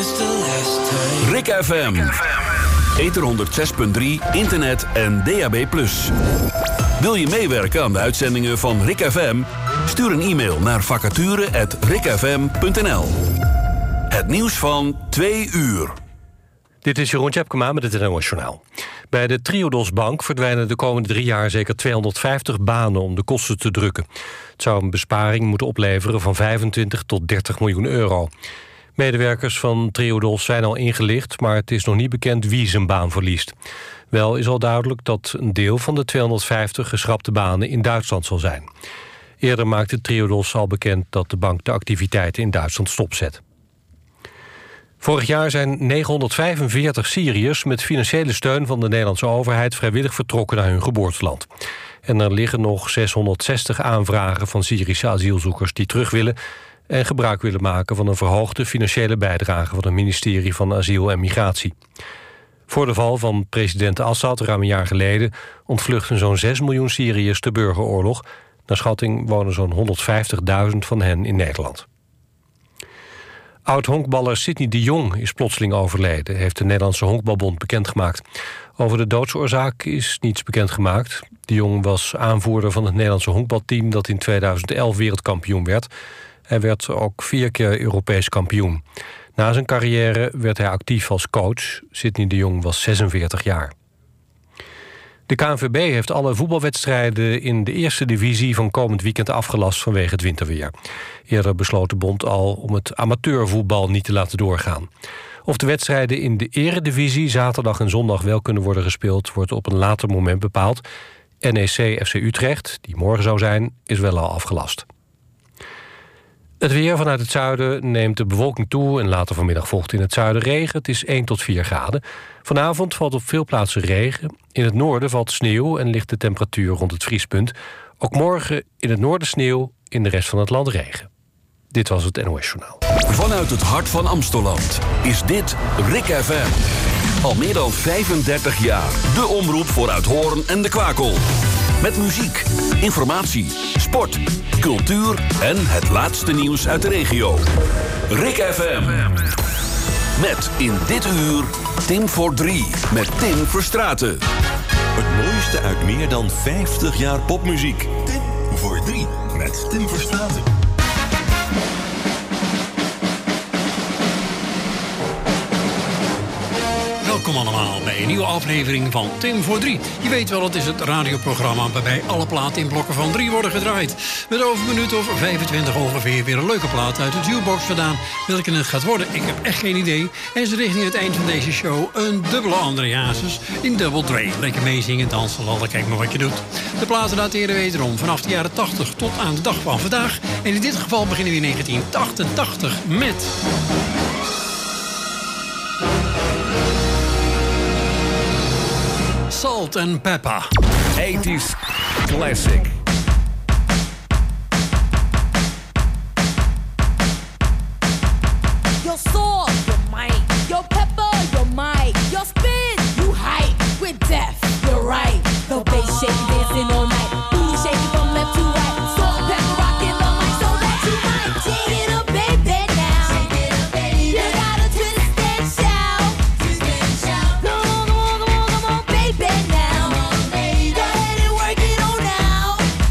Rick FM. Ether 106.3, internet en DAB+. Wil je meewerken aan de uitzendingen van Rick FM? Stuur een e-mail naar vacature@rickfm.nl. Het nieuws van 2 uur. Dit is Jeroen Tjepkema met het NOS Journaal. Bij de Triodos Bank verdwijnen de komende 3 jaar zeker 250 banen om de kosten te drukken. Het zou een besparing moeten opleveren van 25 tot 30 miljoen euro. Medewerkers van Triodos zijn al ingelicht, maar het is nog niet bekend wie zijn baan verliest. Wel is al duidelijk dat een deel van de 250 geschrapte banen in Duitsland zal zijn. Eerder maakte Triodos al bekend dat de bank de activiteiten in Duitsland stopzet. Vorig jaar zijn 945 Syriërs met financiële steun van de Nederlandse overheid vrijwillig vertrokken naar hun geboorteland. En er liggen nog 660 aanvragen van Syrische asielzoekers die terug willen en gebruik willen maken van een verhoogde financiële bijdrage van het ministerie van Asiel en Migratie. Voor de val van president Assad ruim een jaar geleden ontvluchten zo'n 6 miljoen Syriërs de burgeroorlog. Naar schatting wonen zo'n 150.000 van hen in Nederland. Oud-honkballer Sidney de Jong is plotseling overleden, heeft de Nederlandse Honkbalbond bekendgemaakt. Over de doodsoorzaak is niets bekendgemaakt. De Jong was aanvoerder van het Nederlandse honkbalteam dat in 2011 wereldkampioen werd. Hij werd ook 4 keer Europees kampioen. Na zijn carrière werd hij actief als coach. Sidney de Jong was 46 jaar. De KNVB heeft alle voetbalwedstrijden in de eerste divisie van komend weekend afgelast vanwege het winterweer. Eerder besloot de bond al om het amateurvoetbal niet te laten doorgaan. Of de wedstrijden in de eredivisie zaterdag en zondag wel kunnen worden gespeeld, wordt op een later moment bepaald. NEC FC Utrecht, die morgen zou zijn, is wel al afgelast. Het weer vanuit het zuiden neemt de bewolking toe en later vanmiddag volgt in het zuiden regen. Het is 1 tot 4 graden. Vanavond valt op veel plaatsen regen. In het noorden valt sneeuw en ligt de temperatuur rond het vriespunt. Ook morgen in het noorden sneeuw, in de rest van het land regen. Dit was het NOS Journaal. Vanuit het hart van Amstelland is dit Rick FM. Al meer dan 35 jaar. De omroep voor Uithoorn en de Kwakel. Met muziek, informatie, sport, cultuur en het laatste nieuws uit de regio. Rick FM. Met in dit uur Tim voor 3 met Tim Verstraeten. Het mooiste uit meer dan 50 jaar popmuziek. Tim voor 3 met Tim Verstraeten. Welkom allemaal bij een nieuwe aflevering van Tim voor 3. Je weet wel, het is het radioprogramma waarbij alle platen in blokken van 3 worden gedraaid. Met over een minuut of 25 ongeveer weer een leuke plaat uit de jukebox vandaan. Welke het gaat worden, ik heb echt geen idee. En ze richting het eind van deze show een dubbele André Hazes in Double Dre. Lekker meezingen, dansen, lallen, kijk maar wat je doet. De platen dateren wederom vanaf de jaren 80 tot aan de dag van vandaag. En in dit geval beginnen we in 1988 met... Salt and Pepper. 80s classic. Your salt, your might, your pepper, your might, your spin, you hype, with death, you're right. The bass shaking, dancing all night, booty shaking from left to right, salt and pepper rocking the mic so that you might shake it up, baby, now. Shake it up, baby. You gotta twist and shout. Twist and shout. Come on, come on, come on, come on, baby, now. Come on, baby. Go ahead and work it on out.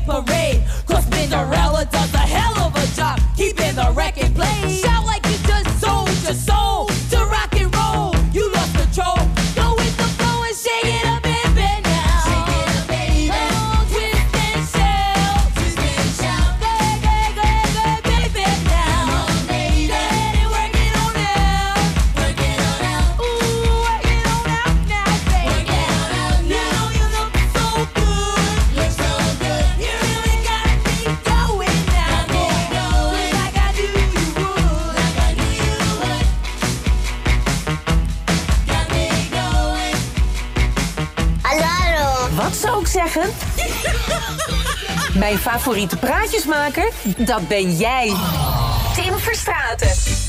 hit parade. Cause Cinderella does a hell of a job keeping the record played. Shout like you just sold your soul to rock and roll. You lost control. Go with the flow and shake it up, baby, now. Shake it up, baby. Come on, twist and shout. Twist and shout. Go ahead, baby, now. Come on, baby. Go ahead and work it on out. Work it on out. Ooh, work it on out now, baby. Work it on out now. You know you look so good. Look so good. You really got me going now. Got me going. Like I knew you would. Like I knew you would. Got me going. Hallo. Wat zou ik zeggen? Mijn favoriete praatjesmaker? Dat ben jij. Tim Verstraeten.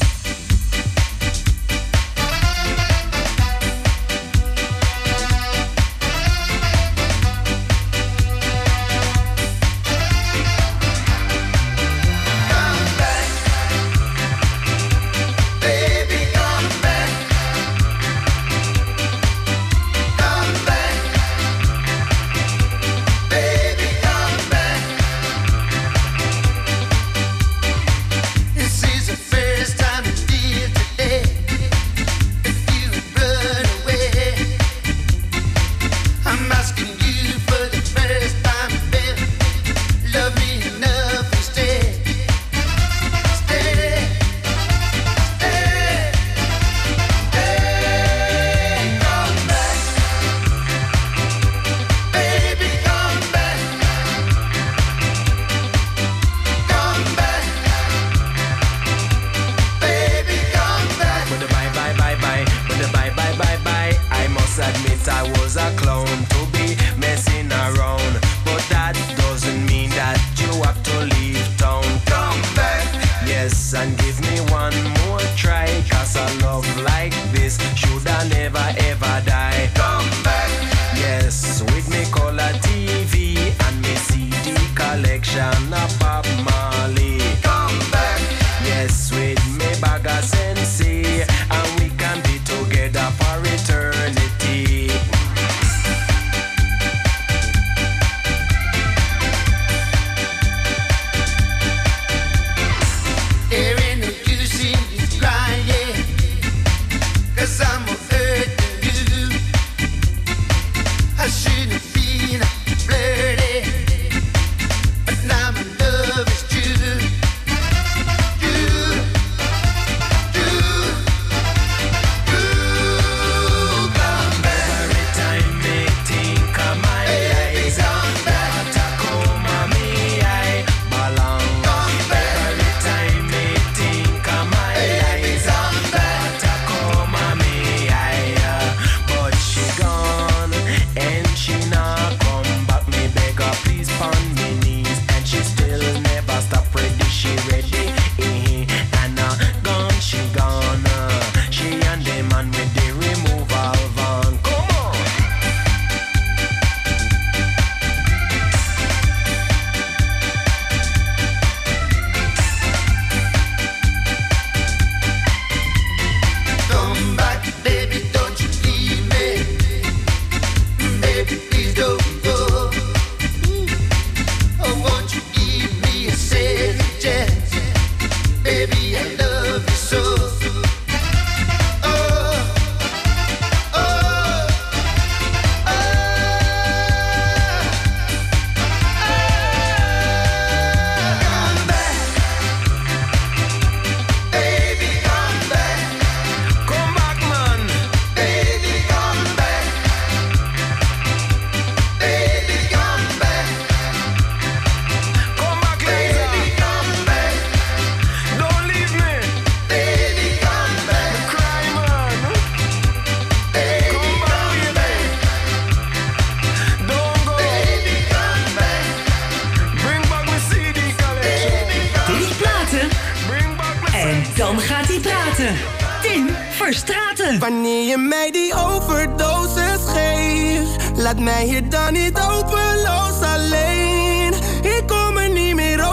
Verstraeten. Wanneer je mij die overdosis geeft, laat mij hier dan niet hopeloos alleen. Ik kom er niet meer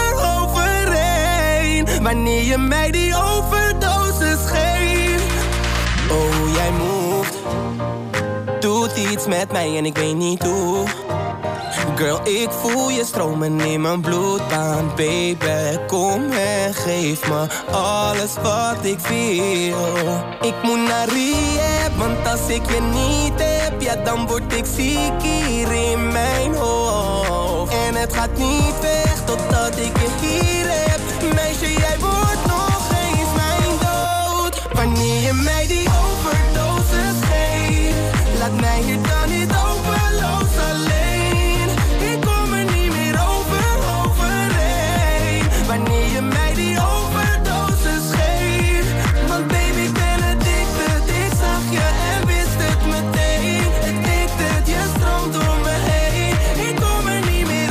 overheen. Wanneer je mij die overdosis geeft. Oh, jij moved, doet iets met mij en ik weet niet hoe. Girl, ik voel je stromen in mijn bloed aan, baby. Kom en geef me alles wat ik wil. Ik moet naar rehab, want als ik je niet heb, ja dan word ik ziek hier in mijn hoofd. En het gaat niet weg totdat ik je hier heb. Meisje, jij wordt nog eens mijn dood. Wanneer je mij die overdosis geeft, laat mij hier dan niet overloos alleen. Ik kom er niet meer overheen. Wanneer je mij die overdosis geeft, want baby ik ben addicted. Ik zag je en wist het meteen. Addicted, je stroomt door me heen. Ik kom er niet meer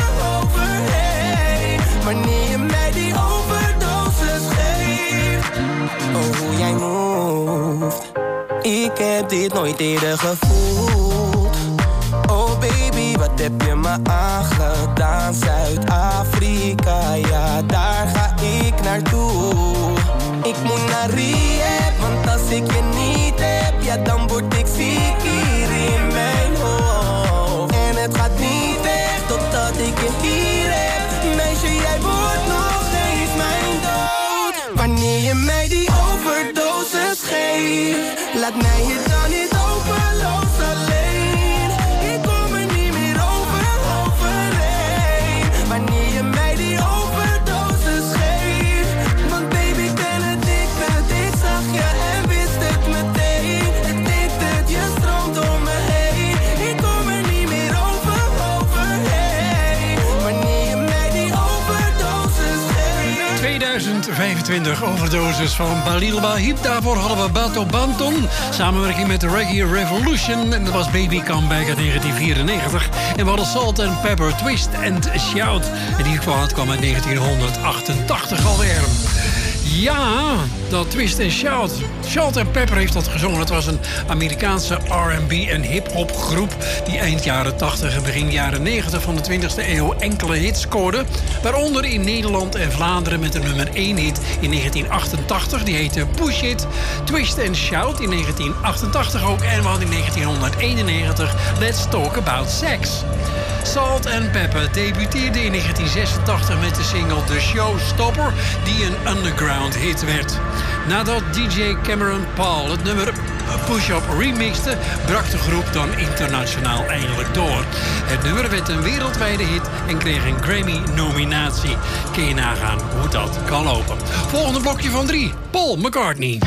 overheen. Wanneer je mij die overdosis geeft. Oh, hoe jij moeft. Ik heb dit nooit eerder gevoeld. Oh baby, wat heb je me aangedaan? Zuid-Afrika, ja daar ga ik naartoe. Ik moet naar rehab, want als ik je niet heb, ja dan word ik ziek hier in mijn hoofd. En het gaat niet weg totdat ik je hier heb. Meisje, jij wordt nog eens mijn dood. Wanneer je mij die overdosis geeft, laat mij hier dan niet overloos alleen. Ik kom er niet meer overheen. Wanneer je mij die overdosis geeft, want baby ik ben addicted. Ik zag je en wist het meteen. Addicted, je stroomt door me heen. Ik kom er niet meer overheen. Wanneer je mij die overdosis geeft. 2025 overdosis van Balil Bahib. Daarvoor hadden we Bato Banton. Samenwerking met de Reggae Revolution. En dat was Baby Comeback uit 1994. En we hadden Salt and Pepper, Twist and Shout. En die kwam uit 1988 alweer. Ja, dat Twist and Shout. Salt and Pepper heeft dat gezongen. Het was een Amerikaanse R&B en hip-hop groep die eind jaren 80 en begin jaren 90 van de 20e eeuw enkele hits scoorde. Waaronder in Nederland en Vlaanderen met de nummer 1 hit in 1988. Die heette Push It. Twist and Shout in 1988 ook. En we hadden in 1991 Let's Talk About Sex. Salt and Pepper debuteerde in 1986 met de single The Showstopper, die een underground hit werd. Nadat DJ Cameron Paul het nummer Push Up remixte, brak de groep dan internationaal eindelijk door. Het nummer werd een wereldwijde hit en kreeg een Grammy-nominatie. Kun je nagaan hoe dat kan lopen. Volgende blokje van 3, Paul McCartney.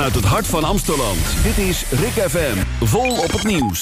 vanuit het hart van Amsterdam. Dit is Rik FM, vol op het nieuws.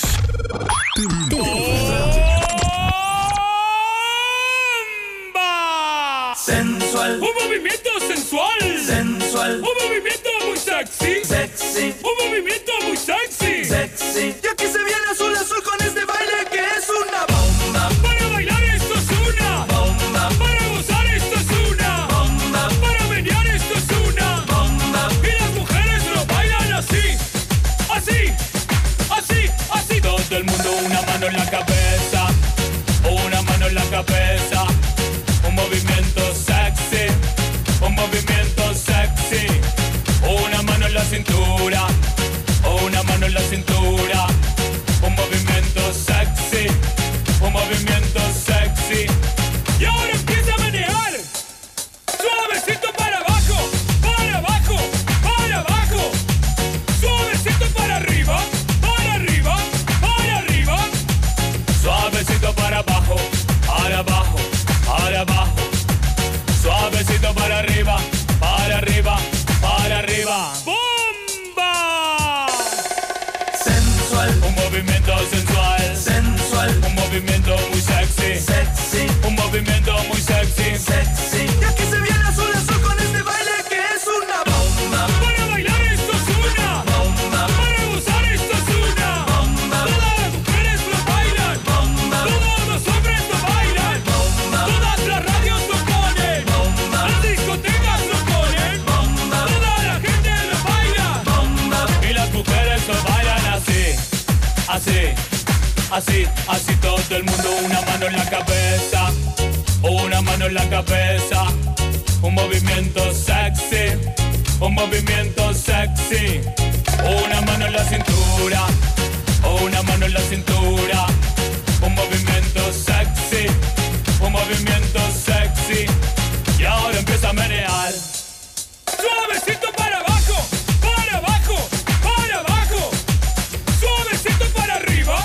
Sensual. Un movimiento sensual. Sensual. Un movimiento muy sexy. Sexy. Un movimiento muy sexy. Sexy. Y aquí se viene azul azul con este baile que es una bomba. Para bailar esto es una bomba. Para gozar esto es una bomba. Para menear esto es una bomba. Y las mujeres lo bailan así. Así. Así. Así. Todo el mundo una mano en la cabeza. Una mano en la cabeza. Un movimiento sexy, un movimiento sexy. Una mano en la cintura, una mano en la cintura. Un movimiento sexy, un movimiento sexy. Y ahora empieza a menear. Suavecito para abajo, para abajo, para abajo. Suavecito para arriba, para arriba, para arriba. Suavecito para abajo, para abajo. Para abajo, suavecito para arriba, para arriba, para arriba. ¡Bomba! Sensual, un movimiento sensual. Sensual, un movimiento muy sexy. Sexy, un movimiento muy sexy. Sexy. Y aquí se viene azul azul con este baile que es una bomba. Para bailar esto es una bomba. Para gozar esto es una bomba. Todas las mujeres lo bailan. Bomba. Todos los hombres lo bailan. Bomba. Todas las radios lo ponen. Bomba. Las discotecas lo ponen. Bomba. Toda la gente lo baila. Bomba. Y las mujeres lo bailan así. Así. Así, así todo el mundo, una mano en la cabeza, una mano en la cabeza, un movimiento sexy, un movimiento sexy, una mano en la cintura, una mano en la cintura, un movimiento sexy, un movimiento sexy, y ahora empieza a menear. Suavecito para abajo, para abajo, para abajo, suavecito para arriba.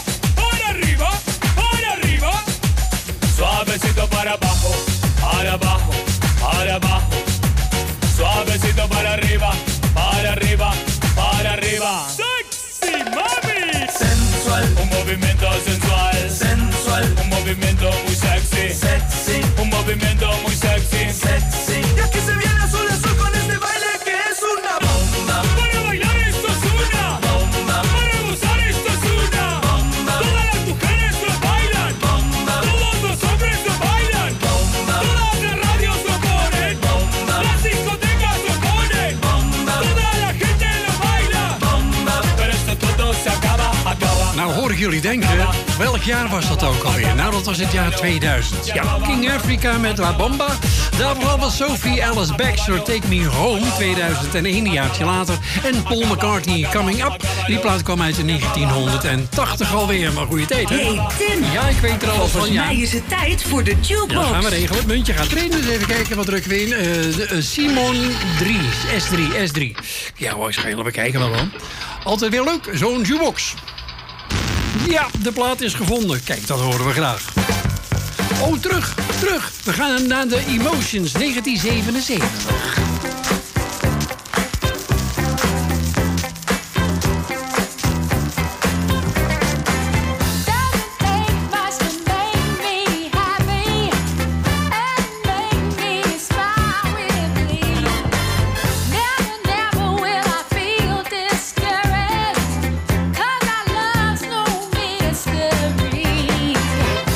Suavecito para abajo, para abajo, para abajo. Suavecito para arriba, para arriba, para arriba. ¡Sexy, mami! Sensual, un movimiento sensual. Sensual, un movimiento muy sexy. Sexy, un movimiento muy sexy. Sexy. Y aquí se viene azul azul con este baile que es una bomba. Para bailar esto es una bomba. Para gozar esto es una bomba. Todas las mujeres lo bailan. Bomba. Todos los hombres lo bailan. Bomba. Todas las radios lo ponen. Bomba. Las discotecas lo ponen. Bomba. Toda la gente lo baila. Bomba. Pero esto todo se acaba. Nou hoor ik jullie denken, welk jaar was dat ook alweer? Nou, dat was het jaar 2000. Ja, King Africa met La Bomba. Daarvoor was Sophie Alice Baxter, Take Me Home, 2001, een jaartje later. En Paul McCartney, Coming Up. Die plaat kwam uit in 1980 alweer, maar goede tijd, hè? Hey Tim, ja, ik weet er al van. Volgens mij is het tijd voor de jukebox. Ja, gaan we regelen. Het muntje gaat erin, dus even kijken wat drukken we in. Simon 3, S3. Ja, waarschijnlijk, we kijken wel aan. Altijd weer leuk, zo'n jukebox. Ja, de plaat is gevonden. Kijk, dat horen we graag. Oh, terug. We gaan naar de Emotions 1977.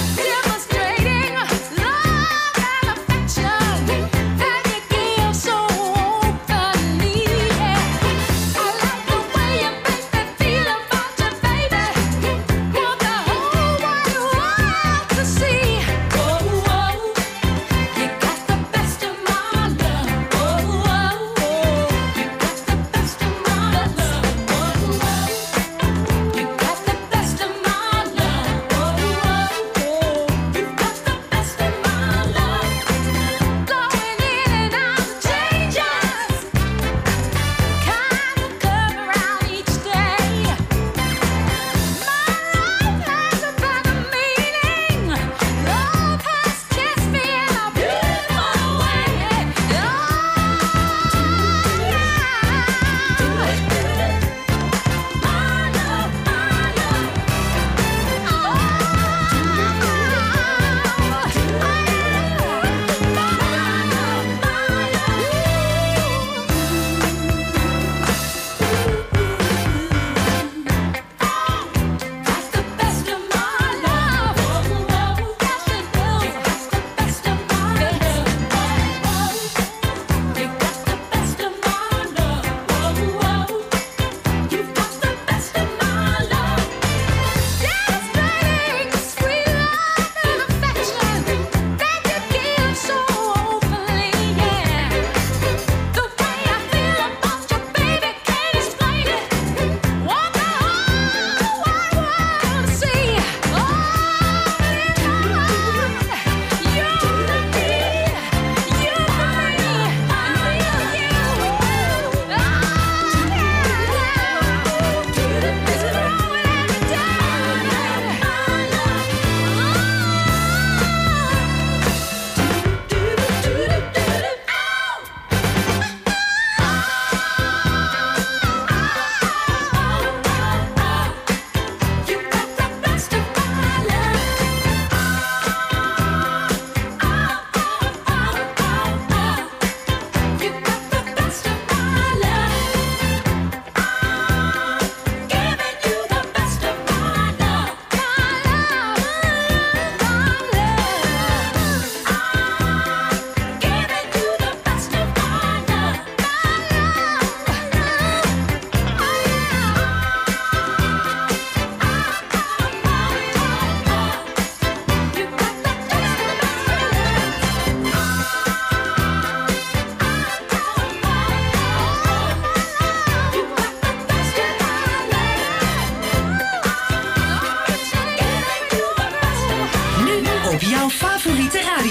Demonstrating love and affection, and you give so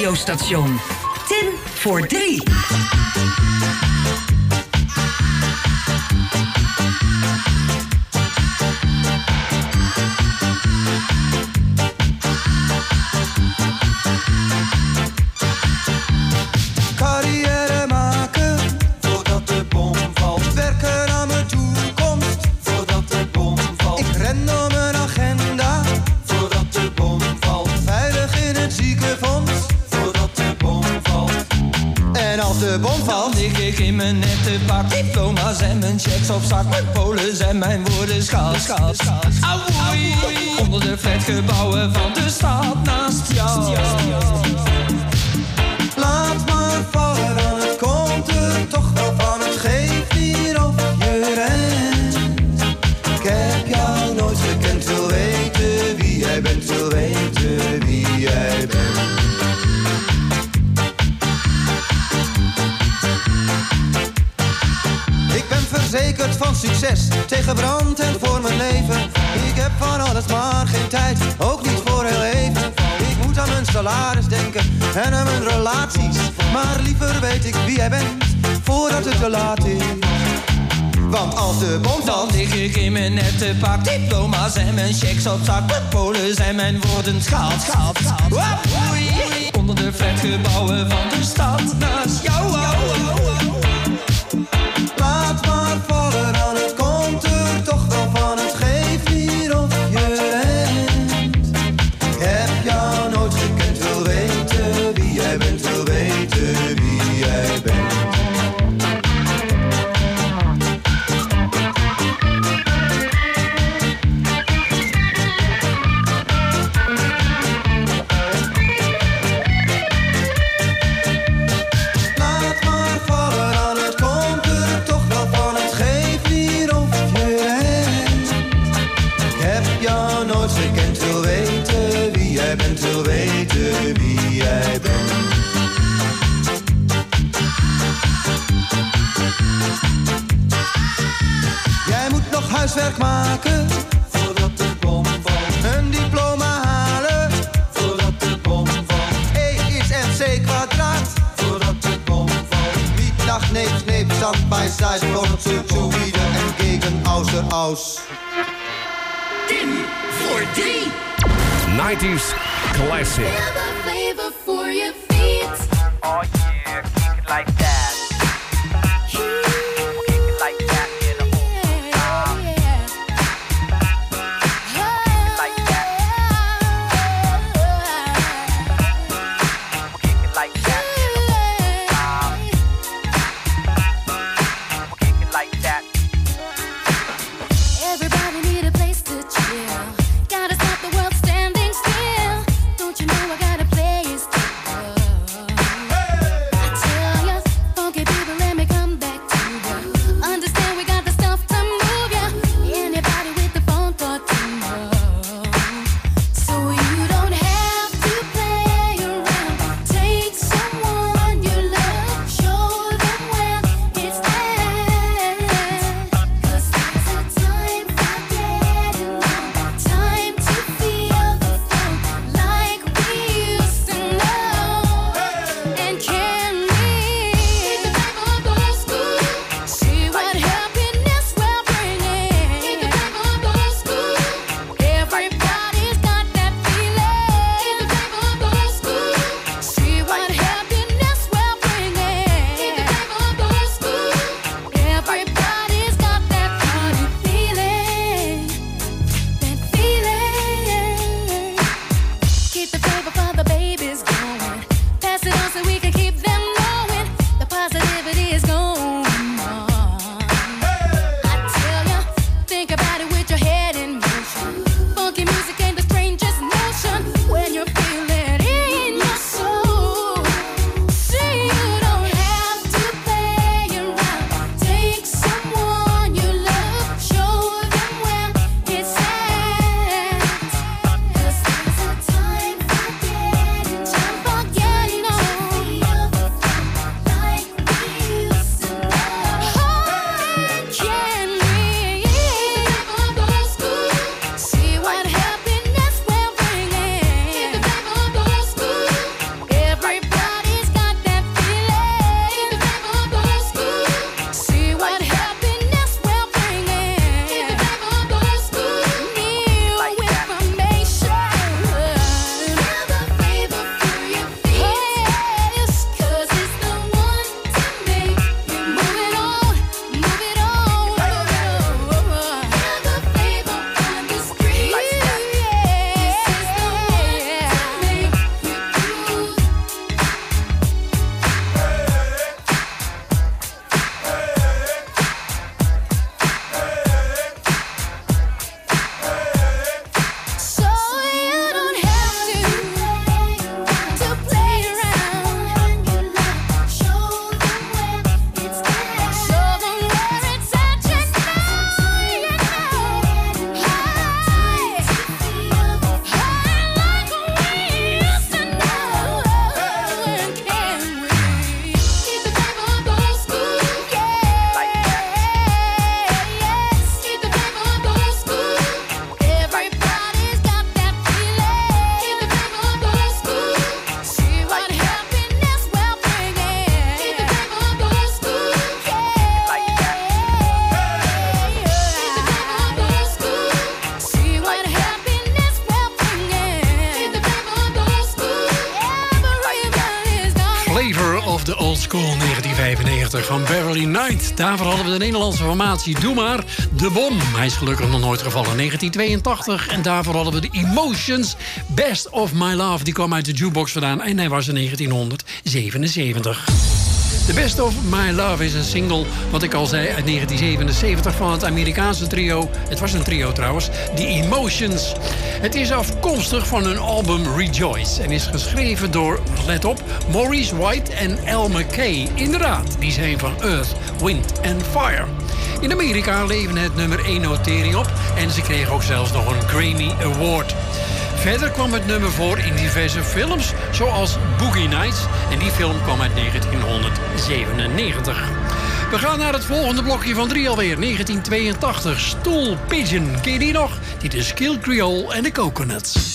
radiostation. Tim voor 3. Carrière maken voordat de bom valt. Werken aan mijn toekomst voordat de bom valt. Ik ren door mijn agenda voordat de bom valt. Veilig in het ziekenfonds voordat de bom valt. En als de bom valt, lig ik in mijn nette pak. Diploma's en mijn checks op zak. Mijn polen en mijn woorden schaal. Auwoei. Onder de flatgebouwen van de stad naast jou. Laat maar vallen, dan het komt er toch wel van. Het geeft hier of je rent. Ik heb jou nooit gekend, wil weten wie jij bent, wil weten wie jij bent. Ik ben verzekerd van succes, tegen brand en voor mijn leven. Ik heb van alles maar geen tijd, ook niet voor heel even. Ik moet aan mijn salaris denken en aan mijn relaties. Maar liever weet ik wie jij bent, voordat het te laat is. Want als de bom valt, lig ik in mijn nette pak. Diploma's en mijn checks op zak. Mijn polen zijn mijn woorden schaal. Onder de flatgebouwen van de stad naast jou. Laat maar vallen, dan het komt er toch wel van. Het geeft hier of je rent. Ik heb jou nooit gekend, wil weten wie jij bent, wil weten wie jij bent. Huiswerk maken voordat de bom valt. Een diploma halen voordat de bom valt. E is MC kwadraat voordat de bom valt. Wie dacht neep, stand bij side, wordt zu wieder en gegen außer aus. Tim voor 3. 90s Classic. Feel the flavor for your feet. Oh yeah, kick it like that. Old School 1995 van Beverly Knight. Daarvoor hadden we de Nederlandse formatie Doe Maar, De Bom. Hij is gelukkig nog nooit gevallen, 1982. En daarvoor hadden we de Emotions, Best of My Love. Die kwam uit de jukebox vandaan en hij was in 1977. The Best of My Love is een single, wat ik al zei, uit 1977 van het Amerikaanse trio. Het was een trio trouwens, The Emotions. Het is afkomstig van hun album Rejoice en is geschreven door, let op, Maurice White en Al McKay. Inderdaad, die zijn van Earth, Wind and Fire. In Amerika leverde het nummer 1 notering op en ze kregen ook zelfs nog een Grammy Award. Verder kwam het nummer voor in diverse films, zoals Boogie Nights. En die film kwam uit 1997. We gaan naar het volgende blokje van 3 alweer, 1982. Stool Pigeon, ken je die nog? Dit is Kill Creole en de Coconuts.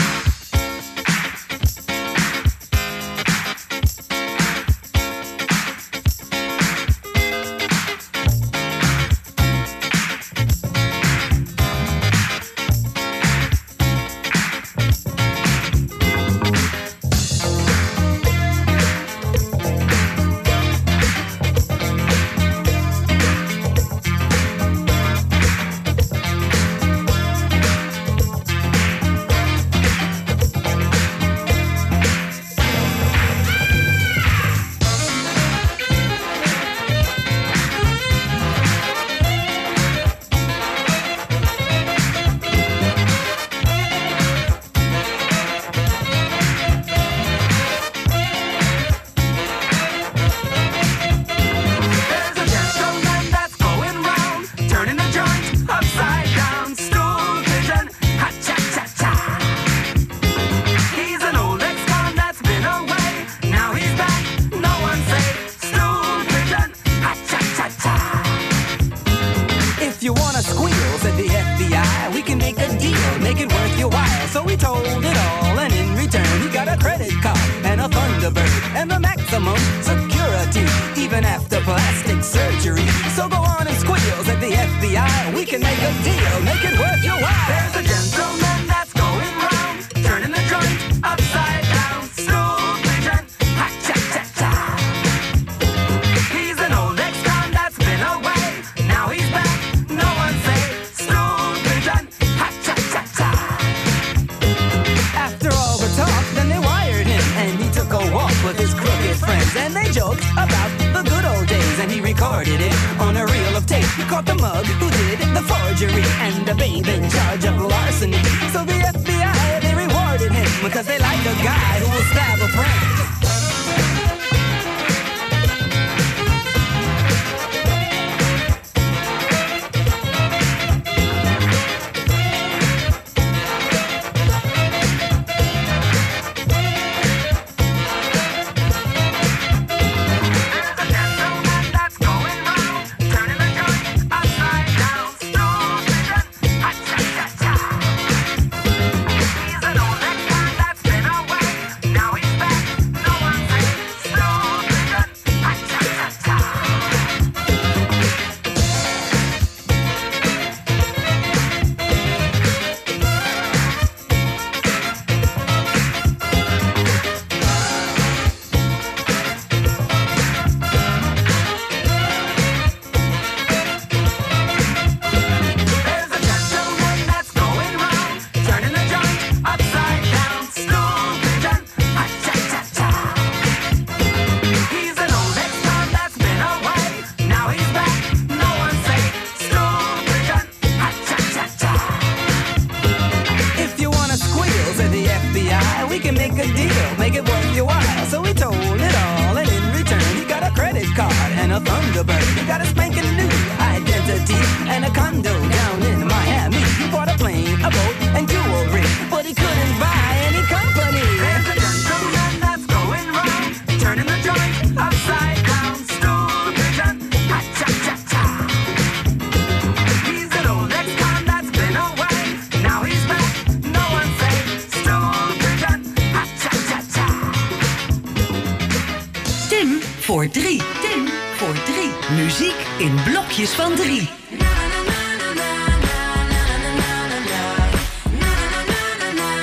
voor 3. Tim voor 3. Muziek in blokjes van 3.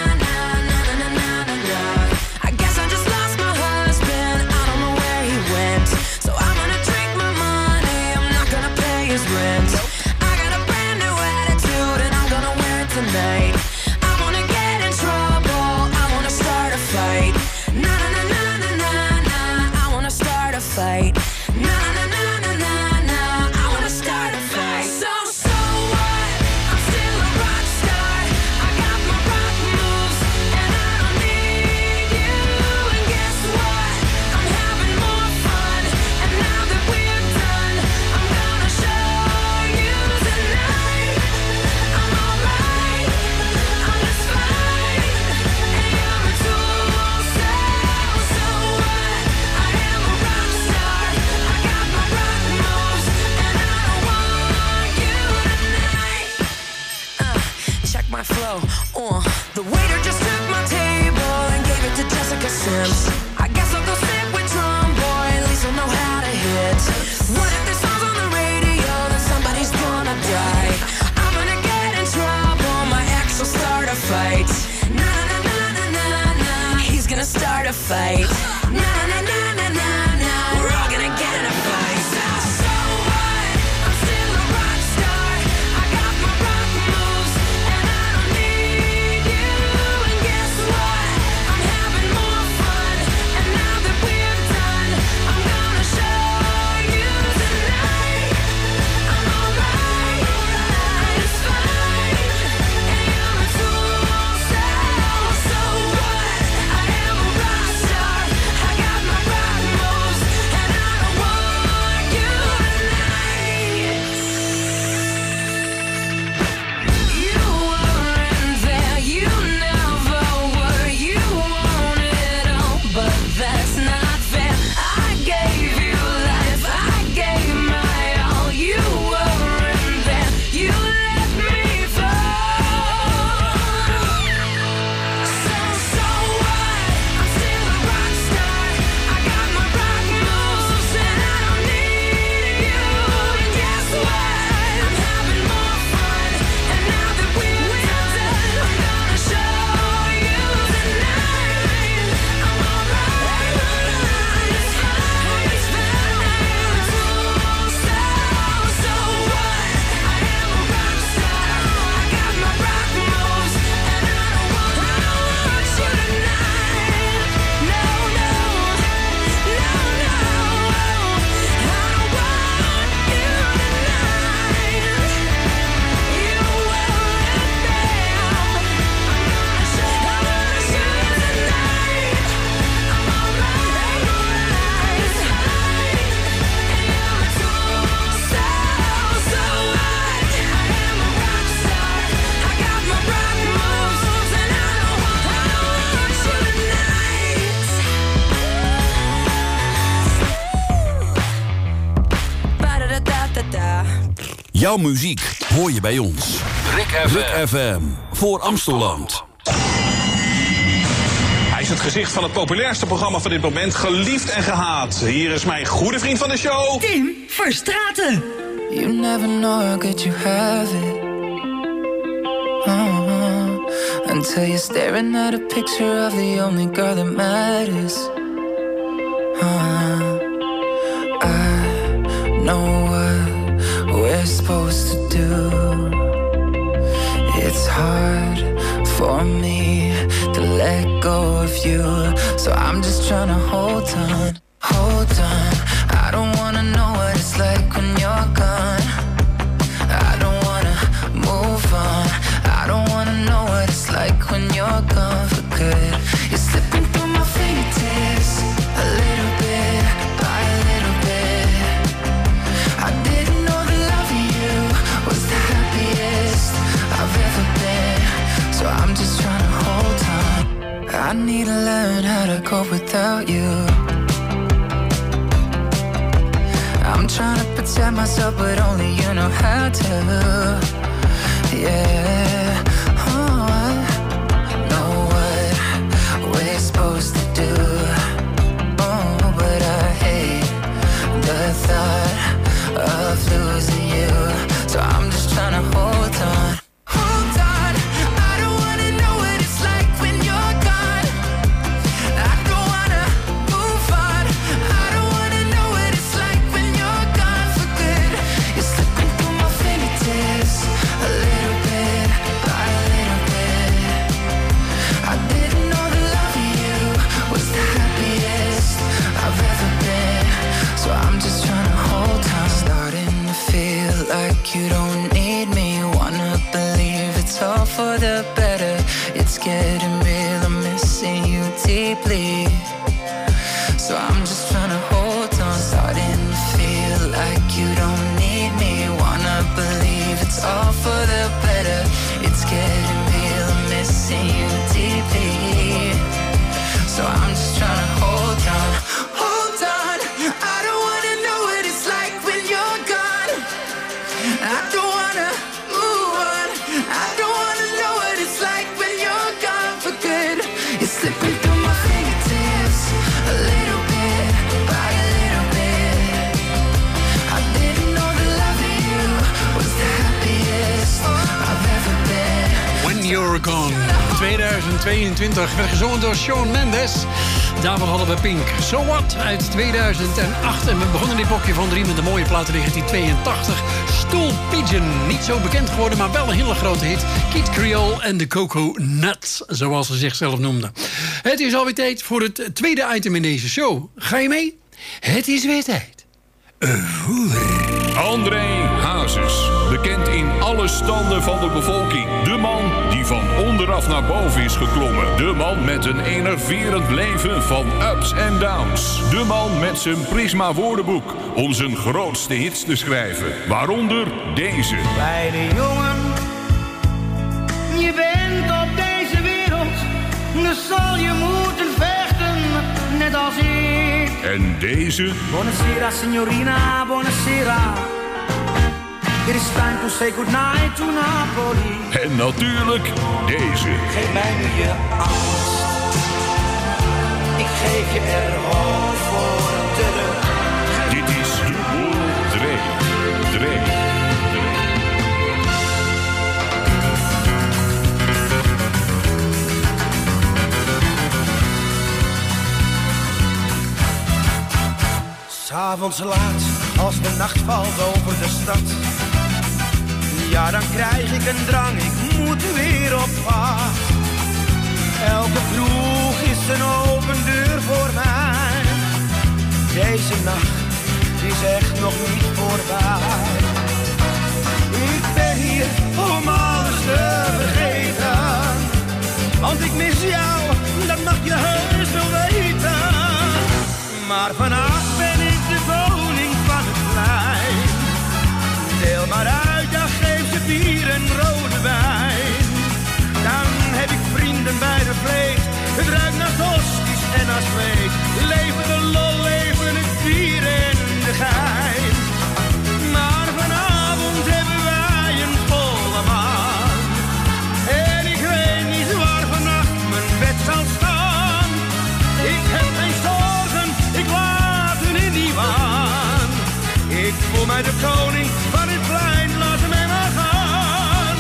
I guess I just lost my husband. I don't know where he went. fight. Na na na na na na, I wanna start a fight. So what? I'm still a rock star. I got my rock moves, and I don't need you. And guess what? I'm having more fun. And now that we're done, I'm gonna show you tonight. I'm alright. I'm just fine. And you're a tool, so what? I am a rock star. I got my rock moves, and I don't want you tonight. Check my flow. The waiter just took my table and gave it to Jessica Sims. I guess I'll go sit with Tromboy, at least I'll know how to hit. What if this song's on the radio, then somebody's gonna die. I'm gonna get in trouble, my ex will start a fight. Na na na na na na, he's gonna start a fight. Na na na na na na, we're all gonna get in a fight. So what? I'm still a rock star. I got my rock moves, and I don't need you. And guess what? I'm having more fun. And now that we're done, I'm gonna show you tonight. I'm alright. It's fine. And you're a tool, so what? I am a rock star. I got my rock moves, and I don't want you tonight. You weren't there, you never were. You want it all, but that's not fair. I gave you life, I gave my all. You weren't there, you let me fall. So what? I'm still a rock star. I got my rock moves, and I don't need you. And guess what? I'm having more fun. And now that we're done, I'm gonna show you tonight. I'm alright. It's fine. It's fine. So what? I am a rock star. I got my rock moves, and I don't want you tonight. No, no, no, no. I don't want you tonight. You weren't there. I'm gonna show you tonight. I'm alright. It's fine. And you're a tool, so what? I am a rock star. I got my rock moves, and I don't want you tonight. Ba-da-da-da-da-da. Jouw muziek hoor je bij ons. Rick FM voor Amsteland. Hij is het gezicht van het populairste programma van dit moment, geliefd en gehaat. Hier is mijn goede vriend van de show, Tim Verstraeten. You never know how good you have it. Until you're staring at a picture of the only girl that matters. I know what we're supposed to do. It's hard for me to let go of you, so I'm just trying to hold on, hold on. I don't wanna know what it's like when you're gone. I don't wanna move on. I don't wanna know what it's like when you're gone for good. You're slipping through my fingertips, a little bit by a little bit. I didn't know that loving you was the happiest I've ever been, so I'm just trying to hold on. I need to learn how to cope without you. I'm trying to protect myself, but only you know how to. Yeah, oh, I know what we're supposed to do. Oh, but I hate the thought of losing you, so I'm just trying to hold on. Hold on, I don't wanna know what it's like when you're gone. I don't wanna move on. I don't wanna know what it's like when you're gone for good. You're slipping through my fingertips, a little bit by a little bit. I didn't know that loving you was the deeply. So I'm just trying to hold on, starting to feel like you don't need me. Wanna believe it's all for the better. It's getting real, I'm missing you deeply. So I'm just trying to hold on, hold on. I don't wanna know what it's like when you're gone. I don't wanna move on. I don't wanna know what it's like when you're gone for good. You're slipping through my fingertips, a little bit by a little bit. I didn't know the love of you was the happiest I've ever been. When You're Gone. 2022 werd gezongen door Shawn Mendes. Daarvoor hadden we Pink. So What uit 2008. En we begonnen dit blokje van 3 met de mooie plaat 1982. Stool Pigeon. Niet zo bekend geworden, maar wel een hele grote hit. Kid Creole en de Coco Nuts, zoals ze zichzelf noemden. Het is alweer tijd voor het tweede item in deze show. Ga je mee? Het is weer tijd. André Hazes, bekend in alle standen van de bevolking. De man die van onderaf naar boven is geklommen. De man met een enerverend leven van ups en downs. De man met zijn Prisma woordenboek om zijn grootste hits te schrijven. Waaronder deze. Kleine jongen, je bent op deze wereld, dus zal je moeten vechten, net als ik. En deze. Buonasera signorina, buonasera. It is time to say goodnight to Napoli. En natuurlijk deze. Geef mij nu je angst. Ik geef je er gewoon voor terug. Dit is Dubbel Dre. S'avonds laat, als de nacht valt over de stad. Ja, dan krijg ik een drang, ik moet weer op pad. Elke kroeg is een open deur voor mij. Deze nacht is echt nog niet voorbij. Ik ben hier om alles te vergeten. Want ik mis jou, dat mag je heus wel weten. Maar vannacht ben ik de koning van het plein. Deel maar uit, ja, geef ze bier en rode wijn. Dan heb ik vrienden bij de vlees. Het ruikt naar tosti's en naar zweet. Leven de lol, leven het bier en de gein. Maar vanavond hebben wij een volle maan. En ik weet niet waar vannacht mijn bed zal staan. Ik heb geen zorgen, ik laat hen in die waan. Ik voel mij de koning van het plein, laat mij maar gaan.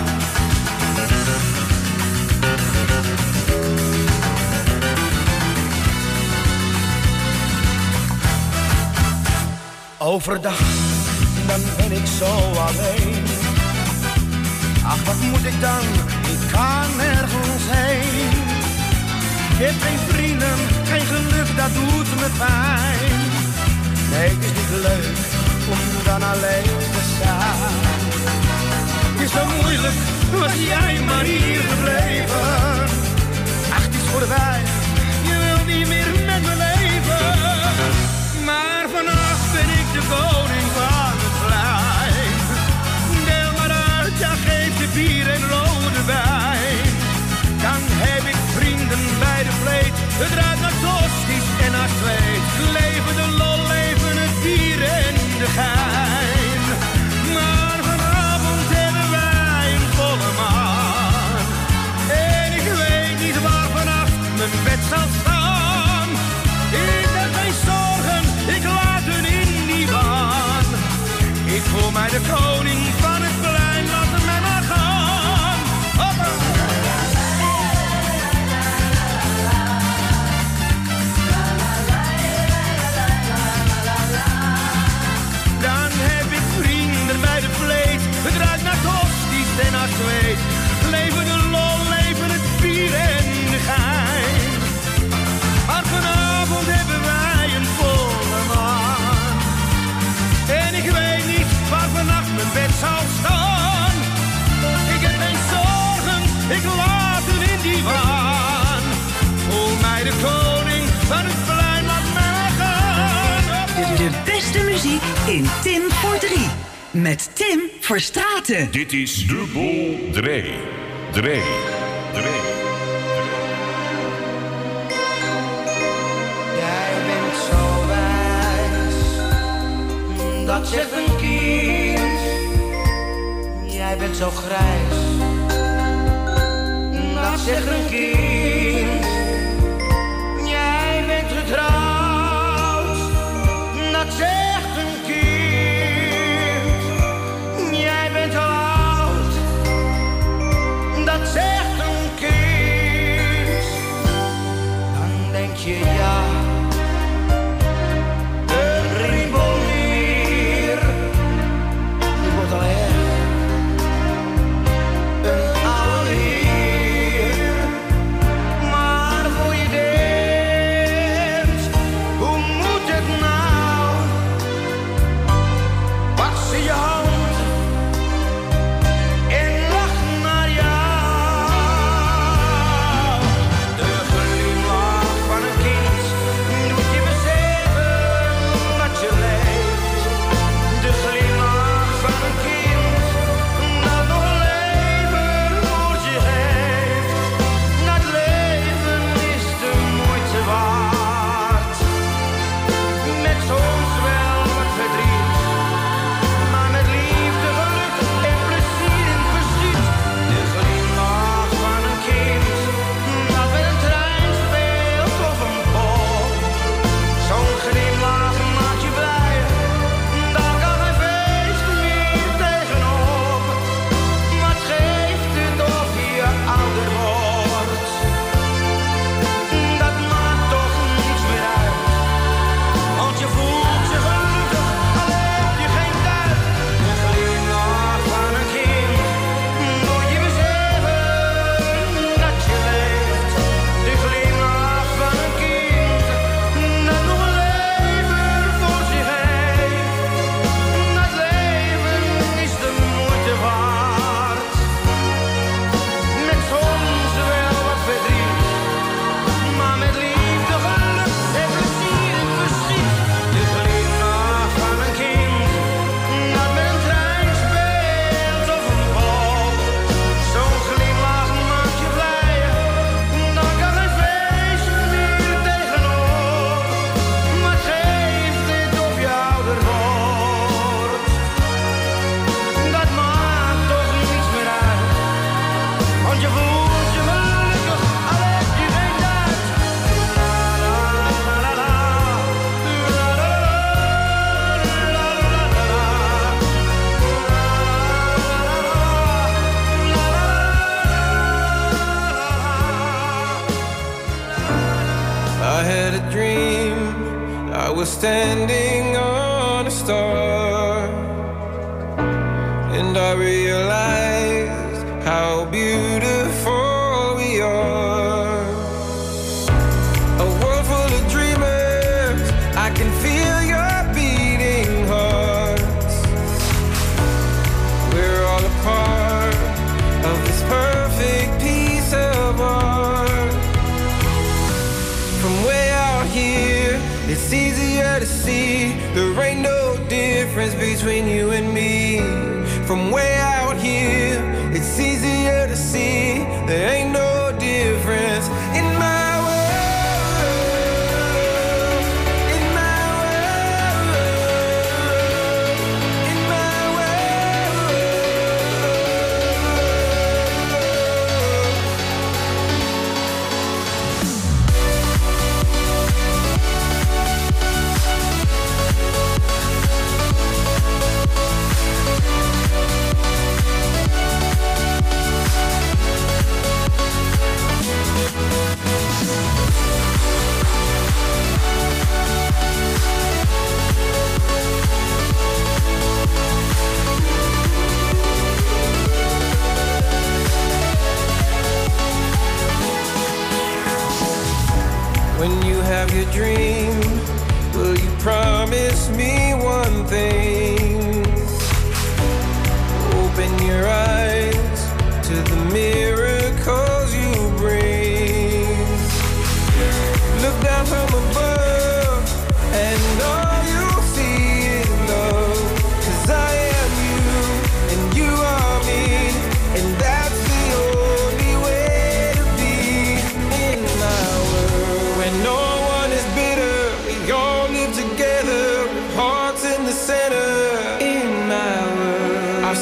Overdag, dan ben ik zo alleen. Ach, wat moet ik dan? Ik kan nergens heen. Ik heb geen vrienden, geen geluk, dat doet me pijn. Nee, het is niet leuk om dan alleen te zijn. Het is zo moeilijk, was jij maar hier gebleven. Ach, het is voorbij, je wilt niet meer met me leven. Maar vannacht ben ik de koning van het plein. Deel maar uit, ja, geef je bier en rode wijn. Dan heb ik vrienden bij de vleet. Het ruikt naar tosti's en naar zweet. Leven de lol, leven het bier en de gein. Maar vanavond hebben wij een volle maan. En ik weet niet waar vannacht mijn bed zal staan. Ik heb geen zorgen, ik laat hun in die waan. Ik voel mij de koning van het plein, laat het mij maar gaan. Hoppa! Dan heb ik vrienden bij de vlees. Het ruikt naar tosti's en naar zweet. Leven de lol, leven het bier en de gein. Maar vanavond hebben wij een volle maan. En ik weet niet waar vannacht mijn bed muziek in Tim voor 3. Met Tim Verstraeten. Dit is Dubbel Dre. Jij bent zo wijs, dat zegt een kind. Jij bent zo grijs, dat zegt een kind. Jij bent getrouwd, dat zegt een kind. Jij bent al oud, dat zegt een kind. Dan denk je ja, een ribbelnier, die wordt al erg. Een oude heer, maar voor je denkt, hoe moet het nou? Pak ze je hand en lach naar jou. De glimlach van een kind doet je beseffen dat je leeft. De glimlach van een kind dat nog een leven voor zich heeft. Dat leven is de moeite waard. Met soms wel wat verdriet, maar met liefde, geluk en plezier in het verschiet. De glimlach van een kind dat met een trein speelt of een pop. Zo'n glimlach maakt je blij, daar kan geen feest meer tegenop. Wat geeft het of je ouder wordt? Dat maakt toch niets meer uit, want je voelt je gelukkig, al heb je geen tijd. De glimlach van een kind doet je beseffen dat je leeft. De glimlach van een kind dat nog een leven voor zich heeft. Dat leven is de moeite waard. Met soms wel wat verdriet, maar met liefde, geluk en plezier in het verschiet. De glimlach van een kind dat met een trein speelt of een pop. Zo'n glimlach maakt je blij, dan kan geen feest meer tegenop. Wat geeft het of je ouder wordt? Dat maakt toch niets meer uit, want je voelt je gelukkig, al heb je geen tijd. I had a dream, I was standing on a star, and I realized how beautiful we are. A world full of dreamers, I can feel your beating hearts. We're all a part of this perfect piece of art. From way out here, it's easier to see there ain't no difference between you and me. From way out here, it's easier to see there ain't no difference in my world, in my world, in my world. When you have your dream, will you promise me one thing? Open your eyes to the miracles you bring. Look down from above and all you'll see is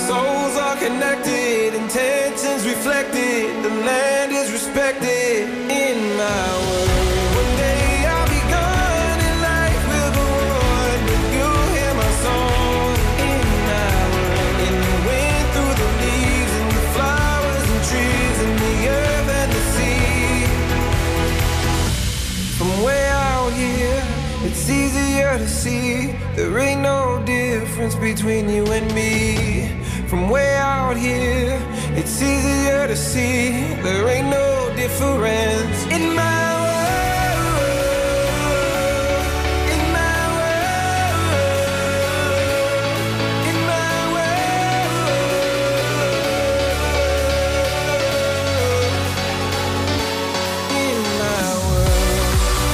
souls are connected, intentions reflected, the land is respected in my world. One day I'll be gone and life will go on, but you'll hear my song in my world. In the wind through the leaves and the flowers and trees and the earth and the sea. From way out here, it's easier to see there ain't no difference between you and me. From way out here, it's easier to see there ain't no difference in my world, in my world, in my world, in my world.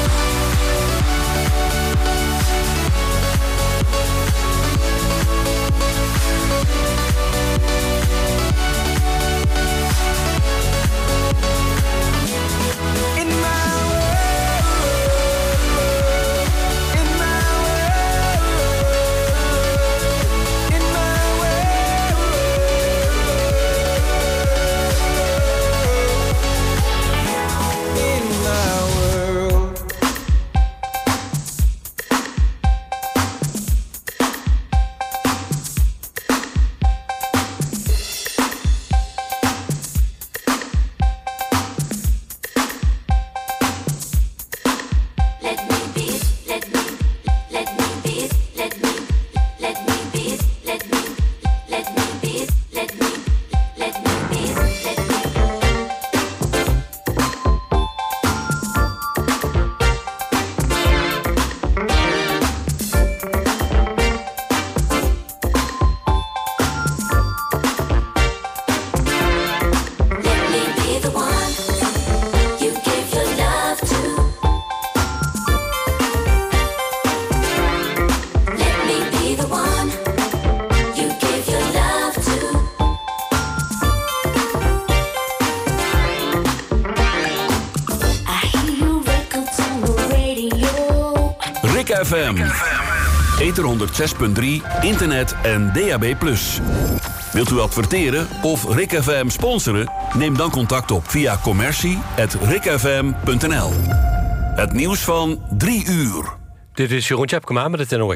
FM. Ether 106.3, internet en DAB+. Wilt u adverteren of Rick FM sponsoren? Neem dan contact op via commercie@rickfm.nl. Het nieuws van 3 uur. Dit is Jeroen Tjepkema met het NOS.